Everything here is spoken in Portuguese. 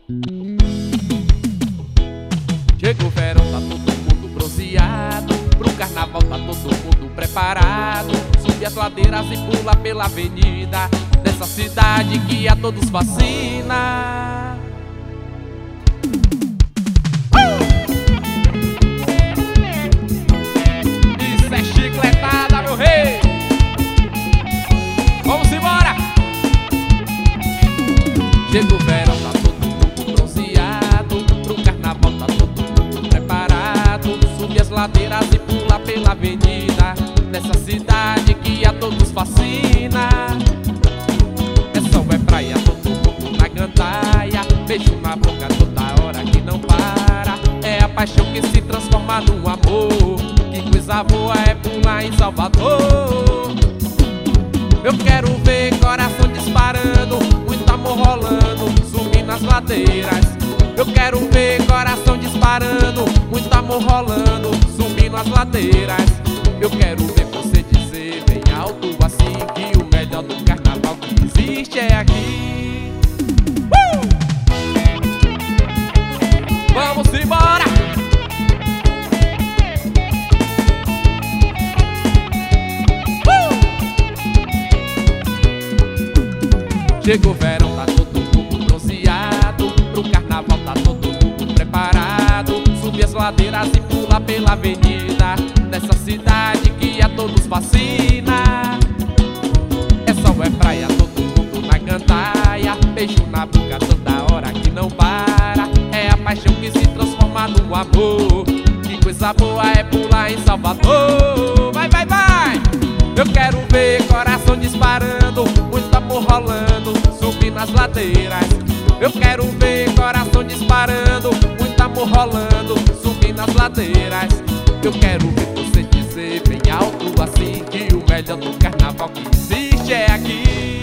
Chega o verão, tá todo mundo bronzeado. Pro carnaval tá todo mundo preparado. Sube as ladeiras e pula pela avenida dessa cidade que a todos fascina. Isso é chicletada, meu rei. Vamos embora. Chega o verão, tá todo mundo bronzeado. Pro carnaval tá todo mundo preparado. Sube as ladeiras e pula pela avenida dessa cidade que a todos fascina. É sol, é praia, todo mundo na gandaia. Beijo na boca toda hora que não para. É a paixão que se transforma no amor. Que coisa boa é pular em Salvador. Eu quero ver coração disparando, muito amor rolando, subindo as ladeiras. Eu quero ver coração disparando, muito amor rolando, subindo as ladeiras. Eu quero ver você dizer bem alto assim que o melhor do carnaval que existe é aqui. Vamos embora! Chega o verão, tá todo mundo bronzeado. Pro carnaval tá todo mundo preparado. Sube as ladeiras e pula pela avenida dessa cidade que a todos fascina. É sol, é praia, todo mundo na gandaia. Beijo na boca toda hora que não para. É a paixão que se transforma no amor. Que coisa boa é pular em Salvador. Vai, vai, vai! Eu quero ver coração disparando, muito amor rolando, subindo as ladeiras. Eu quero ver coração disparando, muito amor rolando, subindo as ladeiras. Eu quero ver você dizer bem alto assim que o melhor do carnaval que existe é aqui.